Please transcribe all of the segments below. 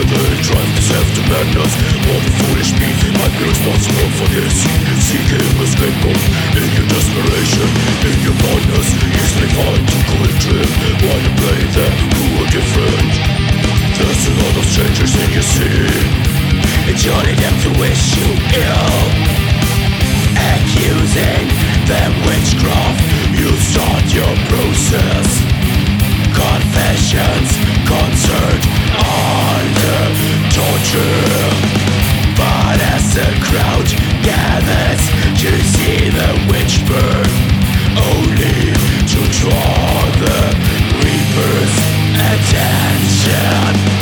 they drive this after madness. All the foolish me might be responsible for this. Seeking a scapegoat in your desperation, in your blindness, easily find a cool trip. Why to play them who are different? There's a lot of strangers in your scene, enjoying them to wish you ill, accusing them witchcraft. You start your process, confessions concert under torture. But as the crowd gathers to see the witch burn, only to draw the reaper's attention.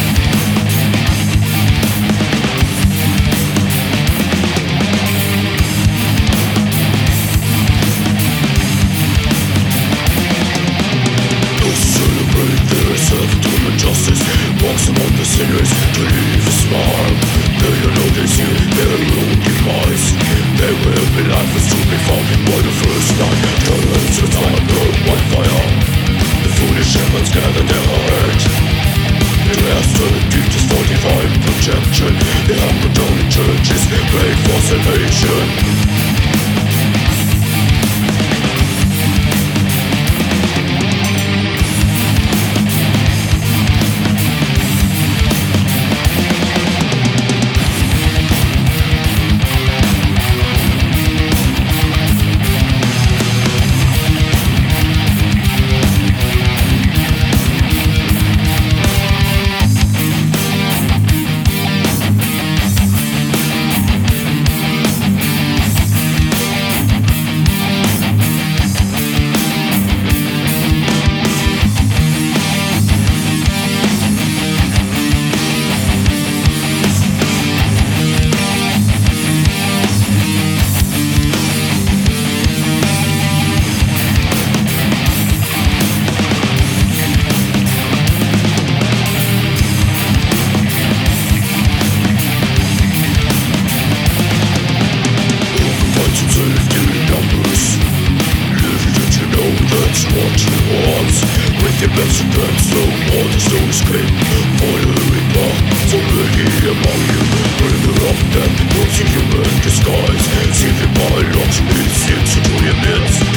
Justice walks among the sinners to leave a mark. They don't know they see their own demise. They will be lifeless to be found by the first night. Turns the time burn one fire. The foolish shepherds gather their heart. It has turned deepest for divine protection. The apostolic churches pray for salvation. That's what he wants. With your best and so all the soul escape. For the reaper, so many among you. Bring of them, those in human disguise. See the bylaws, it's into your midst.